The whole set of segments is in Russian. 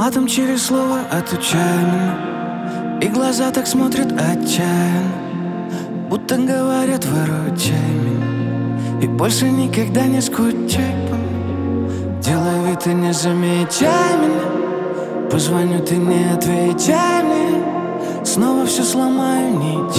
Матом через слово отучай меня, и глаза так смотрят отчаянно, будто говорят: выручай меня, и больше никогда не скучай по мне. Делай вид и не замечай меня, позвоню, ты не отвечай мне. Снова все сломаю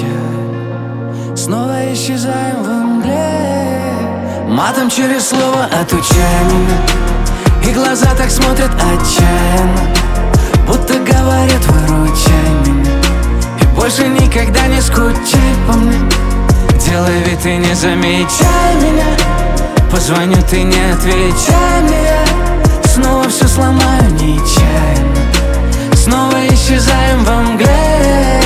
нечаянно, снова исчезаем в мгле. Матом через слово отучай меня, и глаза так смотрят отчаянно, будто говорят: выручай меня, и больше никогда не скучай по мне. Делай вид и не замечай меня, позвоню, ты не отвечай мне. Снова все сломаю нечаянно, снова исчезаем во мгле.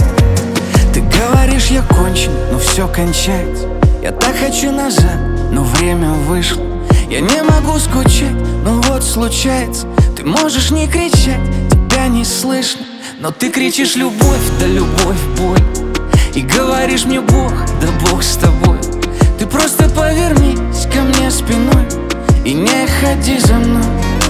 Ты говоришь: я кончен, но все кончается. Я так хочу назад, но время вышло. Я не могу скучать, но вот случается. Ты можешь не кричать, тебя не слышно, но ты кричишь: любовь, да любовь боль. И говоришь мне: Бог, да Бог с тобой. Ты просто повернись ко мне спиной и не ходи за мной.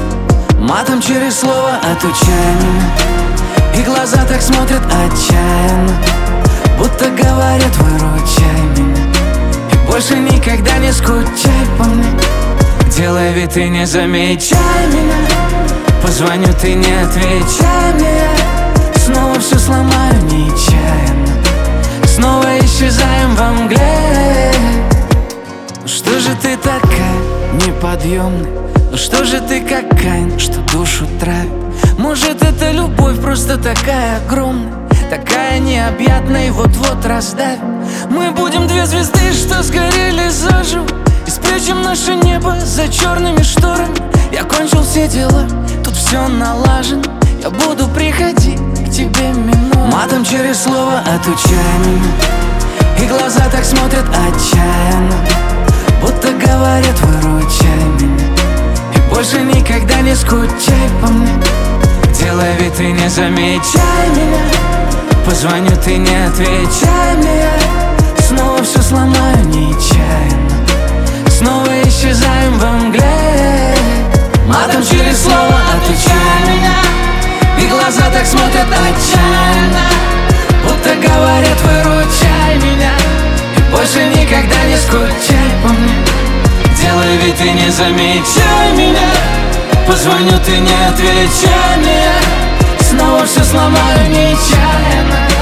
Матом через слово отучай меня, и глаза так смотрят отчаянно, будто говорят: выручай меня, и больше никогда не скучай по мне. Делай вид и не замечай меня, позвоню, ты не отвечай мне. Снова все сломаю нечаянно, снова исчезаем во мгле. Ну что же ты такая неподъемная? Ну что же ты как Каин, что душу травит? Может, это любовь просто такая огромная, такая необъятная и вот-вот раздавит. Мы будем две звезды, что сгорели заживо, и спрячем наше небо за черными шторами. Я кончил все дела, тут все налажено. Я буду приходить к тебе минуя. Матом через слово отучай меня, и глаза так смотрят отчаянно, будто говорят: выручай меня, и больше никогда не скучай по мне. Делай вид и не замечай меня, позвоню, ты не отвечай мне. Снова все сломаю нечаянно, снова исчезаем во мгле. Матом через слово отучай меня, и глаза так смотрят отчаянно, будто говорят: выручай меня, и больше никогда не скучай по мне. Делай вид и не замечай меня, позвоню, ты не отвечай мне. Снова все сломаю нечаянно,